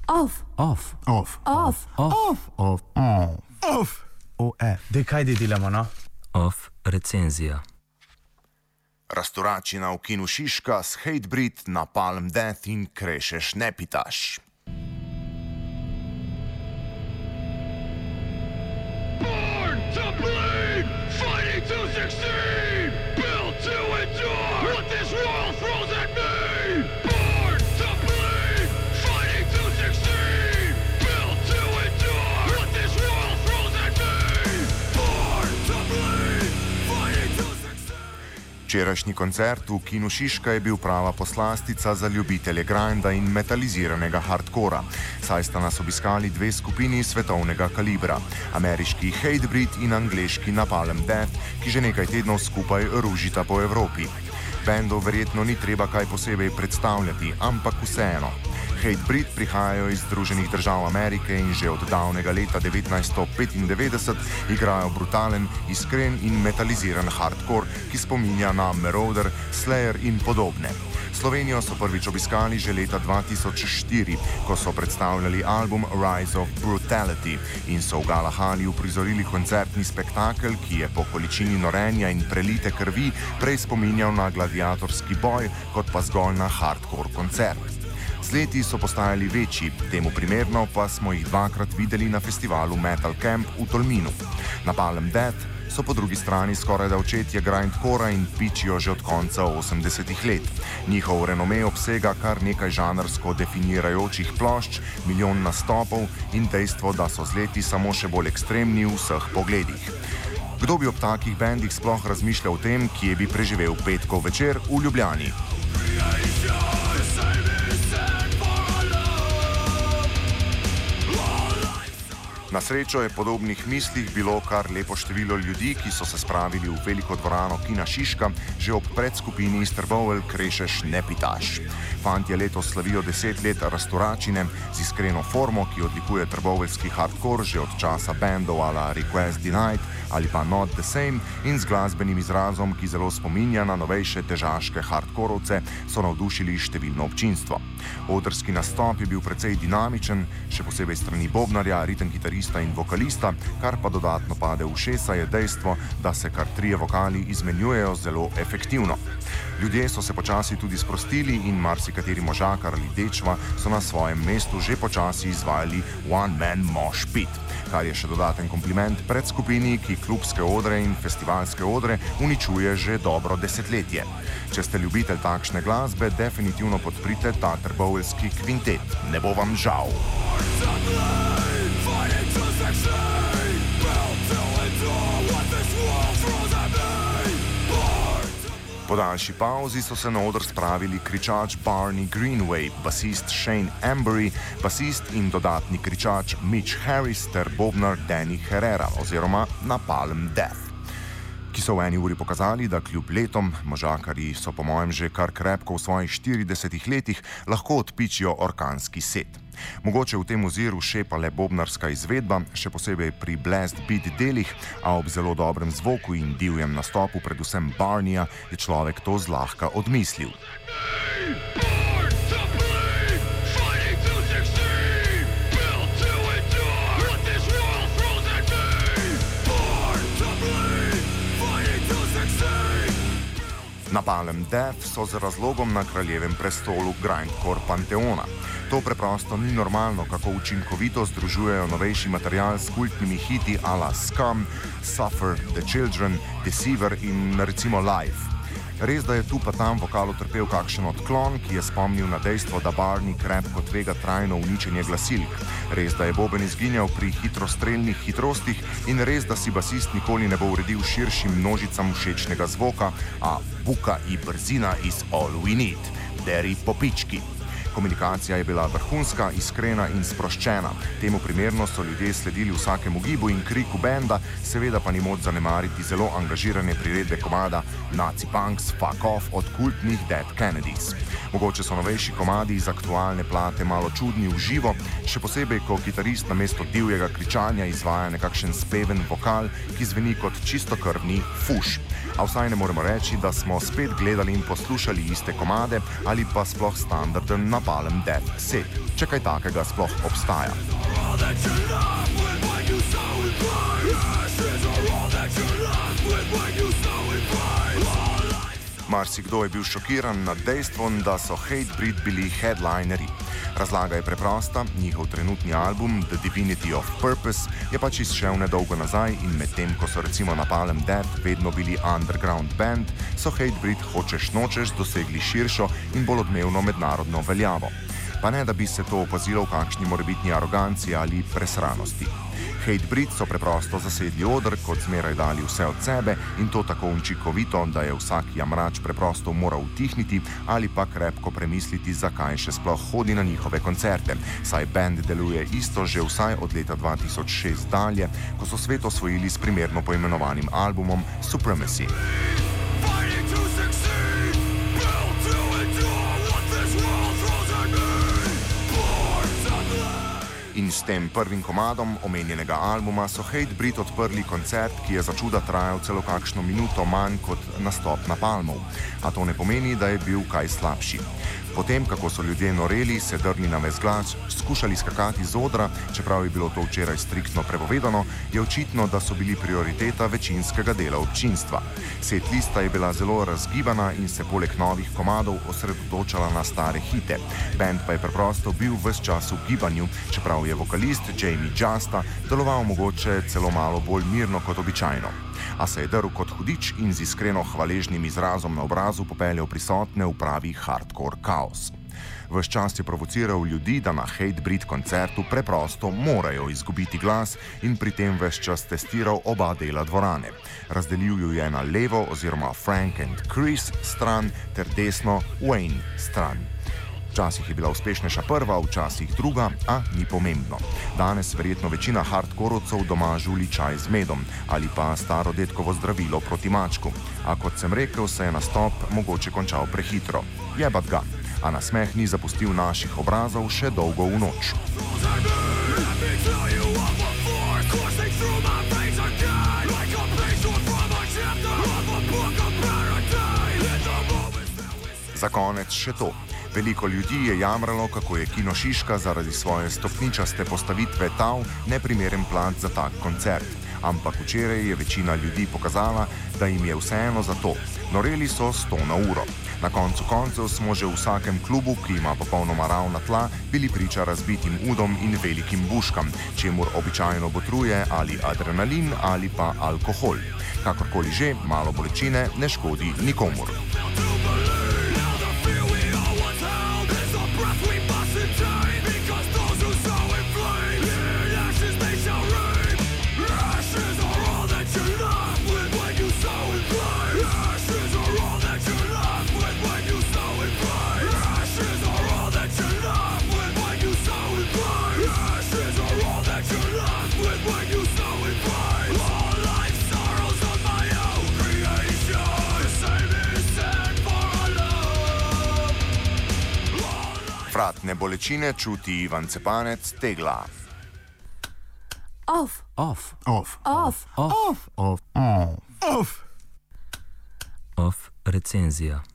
Off. Off. Off. Off. Off. Off. Off. Dej, kaj delamo, no? Off recenzija. Rastoračina v kinu Šiška s Hatebreed, Napalm Death in Krešeš ne pitaš. Born to bleed, fighting to succeed, built to endure what this world throws at me. Born to bleed, fighting to succeed, built to endure what this world throws at me. Born to bleed, fighting to succeed. Včerajšnji koncert v kinu Šiška je bil prava poslastica za ljubitelje grinda in metaliziranega hardkora, saj sta nas obiskali dve skupini svetovnega kalibra, ameriški Hatebreed in angleški Napalm Death, ki že nekaj tednov skupaj ružita po Evropi. Bendov verjetno ni treba kaj posebej predstavljati, ampak vseeno. Hatebreed prihajajo iz Združenih držav Amerike in že od davnega leta 1995 igrajo brutalen, iskren in metaliziran hardcore, ki spominja na Marauder, Slayer in podobne. Slovenijo so prvič obiskali že leta 2004, ko so predstavljali album Rise of Brutality in so v Galahali uprizorili koncertni spektakel, ki je po količini norenja in prelite krvi prej spominjal na gladiatorski boj, kot pa zgolj na hardcore koncert. Z leti so postajali večji, temu primerno pa smo jih dvakrat videli na festivalu Metal Camp v Tolminu. Napalm Death so po drugi strani skoraj da očetje grindcora in pičijo že od konca 80-ih let. Njihov renome obsega kar nekaj žanrsko definirajočih plošč, milijon nastopov in dejstvo, da so z leti samo še bolj ekstremni v vseh pogledih. Kdo bi ob takih bendih sploh razmišljal o tem, kje bi preživel petkov večer v Ljubljani? Na srečo je podobnih mislih bilo kar lepo število ljudi, ki so se spravili v veliko dvorano kina Šiška že ob predskupini iz Trbovelj Krešeš ne pitaš. Fantje letos slavijo 10 let rastoračine z iskreno formo, ki odlikuje trboveljski hardcore že od časa bendov ala Request Denied ali pa Not the Same in z glasbenim izrazom, ki zelo spominja na novejše težaške hardkorovce, so navdušili številno občinstvo. Odrski nastop je bil precej dinamičen, še posebej strani bobnarja, ritem kitarista in vokalista, kar pa dodatno pade v ušesa je dejstvo, da se kar trije vokali izmenjujejo zelo efektivno. Ljudje so se počasi tudi sprostili in marsikateri možakar ali dečva so na svojem mestu že počasi izvajali One Man Mosh Pit, kar je še dodaten kompliment predskupini, ki klubske odre in festivalske odre uničuje že dobro desetletje. Če ste ljubitelj takšne glasbe, definitivno podprite ta trboveljski kvintet. Ne bo vam žal. Po daljši pauzi so se na oder spravili kričač Barney Greenway, basist Shane Embury, basist in dodatni kričač Mitch Harris ter bobnar Danny Herrera oziroma Napalm Death, ki so v eni uri pokazali, da kljub letom, možakarji so po mojem že kar krepko v svojih 40 letih, lahko odpičijo orkanski set. Mogoče v tem oziru šepa le bobnarska izvedba, še posebej pri blast beat delih, a ob zelo dobrem zvoku in divjem nastopu predvsem Barneyja je človek to zlahka odmislil. Napalm Death so z razlogom na kraljevem prestolu grindcore panteona. To preprosto ni normalno, kako učinkovito združujejo novejši material s kultnimi hiti ala Scum, Suffer, The Children, Deceiver in recimo Life. Res, da je tu pa tam vokal utrpel kakšen odklon, ki je spomnil na dejstvo, da Barney krepko tvega trajno uničenje glasilk. Res, da je boben izginjal pri hitrostrelnih hitrostih in res, da si basist nikoli ne bo uredil širšim množicam všečnega zvoka, a buka in brzina is all we need. Deri popički. Komunikacija je bila vrhunska, iskrena in sproščena. Temu primerno so ljudje sledili vsakemu gibu in kriku benda, seveda pa ni moč zanemariti zelo angažirane priredbe komada Nazi Punks Fuck Off od kultnih Dead Kennedys. Mogoče so novejši komadi iz aktualne plate malo čudni v živo, še posebej, ko kitarist namesto divjega kričanja izvaja nekakšen speven vokal, ki zveni kot čistokrvni fuš. A vsaj ne moremo reči, da smo spet gledali in poslušali iste komade ali pa sploh standarden Napalm Death set, če kaj takega sploh obstaja. Marsikdo je bil šokiran nad dejstvom, da so Hatebreed bili headlineri. Razlaga je preprosta, njihov trenutni album The Divinity of Purpose je pač izšel nedolgo nazaj in medtem, ko so recimo Napalm Death vedno bili underground band, so Hatebreed hočeš nočeš dosegli širšo in bolj odmevno mednarodno veljavo. Pa ne, da bi se to opazilo v kakšni morebitni aroganci ali presranosti. Hatebreed so preprosto zasedli oder, kot zmeraj dali vse od sebe in to tako učinkovito, da je vsak jamrač preprosto moral utihniti ali pa krepko premisliti, zakaj še sploh hodi na njihove koncerte, saj band deluje isto že vsaj od leta 2006 dalje, ko so svet osvojili s primerno poimenovanim albumom Supremacy. In s tem prvim komadom omenjenega albuma so Hatebreed odprli koncert, ki je začuda trajal celo kakšno minuto manj kot nastop Napalmov. A to ne pomeni, da je bil kaj slabši. Potem, kako so ljudje noreli, se drli na ves glas, skušali skakati z odra, čeprav je bilo to včeraj striktno prepovedano, je očitno, da so bili prioriteta večinskega dela občinstva. Set lista je bila zelo razgibana in se poleg novih komadov osredotočala na stare hite. Band pa je preprosto bil ves čas v gibanju, čeprav je vokalist Jamie Justa deloval mogoče celo malo bolj mirno kot običajno. A se je drl kot hudič in z iskreno hvaležnim izrazom na obrazu popeljal prisotne v pravi hardcore kaos. Ves čas je provociral ljudi, da na Hatebreed koncertu preprosto morajo izgubiti glas in pri tem ves čas testiral oba dela dvorane. Razdelil ju je na levo oziroma Frank and Chris stran ter desno Wayne stran. Včasih je bila uspešnejša prva, včasih druga, a ni pomembno. Danes verjetno večina hardkorovcev doma žuli čaj z medom ali pa staro detkovo zdravilo proti mačku. A kot sem rekel, se je nastop mogoče končal prehitro. Jebat ga, a nasmeh ni zapustil naših obrazov še dolgo v noč. Za konec še to. Veliko ljudi je jamralo, kako je Kino Šiška zaradi svoje stopničaste postavitve tal neprimeren plat za tak koncert. Ampak včeraj je večina ljudi pokazala, da jim je vseeno za to. Noreli so 100 na uro. Na koncu koncev smo že v vsakem klubu, ki ima popolnoma ravna tla, bili priča razbitim udom in velikim buškam, čemur običajno botruje ali adrenalin ali pa alkohol. Kakorkoli že, malo bolečine ne škodi nikomur. Vratne bolečine čuti Ivan Cepanec, Tegla. Off. Off. Off. Off. Off. Off. Off. Off recenzija.